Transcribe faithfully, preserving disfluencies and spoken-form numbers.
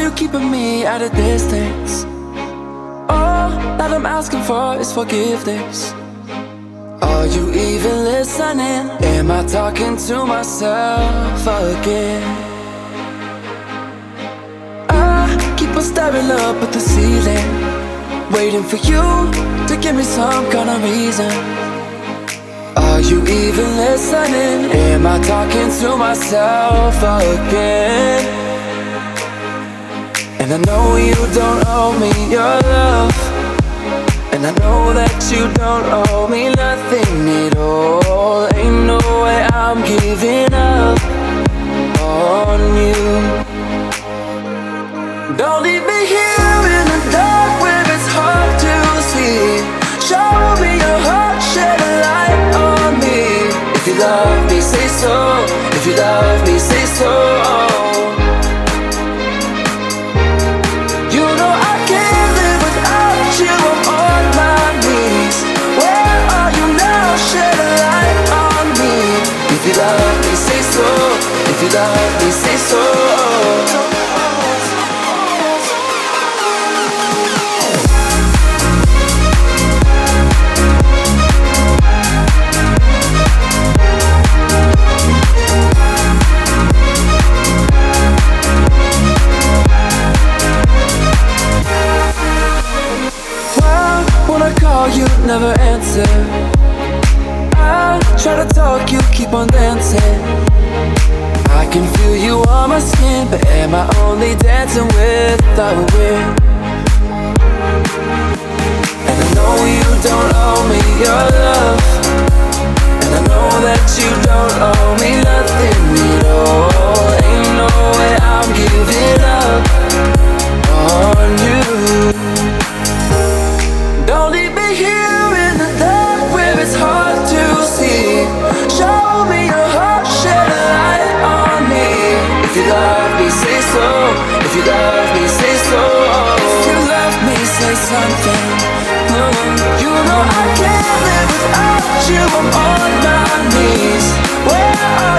you keeping me at a distance? All that I'm asking for is forgiveness. Are you even listening? Am I talking to myself again? I keep on staring up at the ceiling, waiting for you to give me some kind of reason. Are you even listening? Am I talking to myself again? And I know you don't owe me your love, and I know that you don't owe me nothing at all. Ain't no way I'm giving up on you. Don't leave me here in the dark where it's hard to see. Show me your heart, shed a light on me. If you love me, say so. If you love me, say so. You know I can't live without you. I'm on my knees. Where are you now? Shed a light on me. If you love me, say so. If you love me, say so. You never answer. I try to talk, you keep on dancing. I can feel you on my skin, but am I only dancing with the wind? And I know you don't owe me your love, and I know that you don't owe me nothing at all. Ain't no way I'm giving up on you. Don't leave me here in the dark where it's hard to see. Show me your heart, shed a light on me. If you love me, say so. If you love me, say so. If you love me, say something. Mm. You know I can't live without you. I'm on my knees. Where are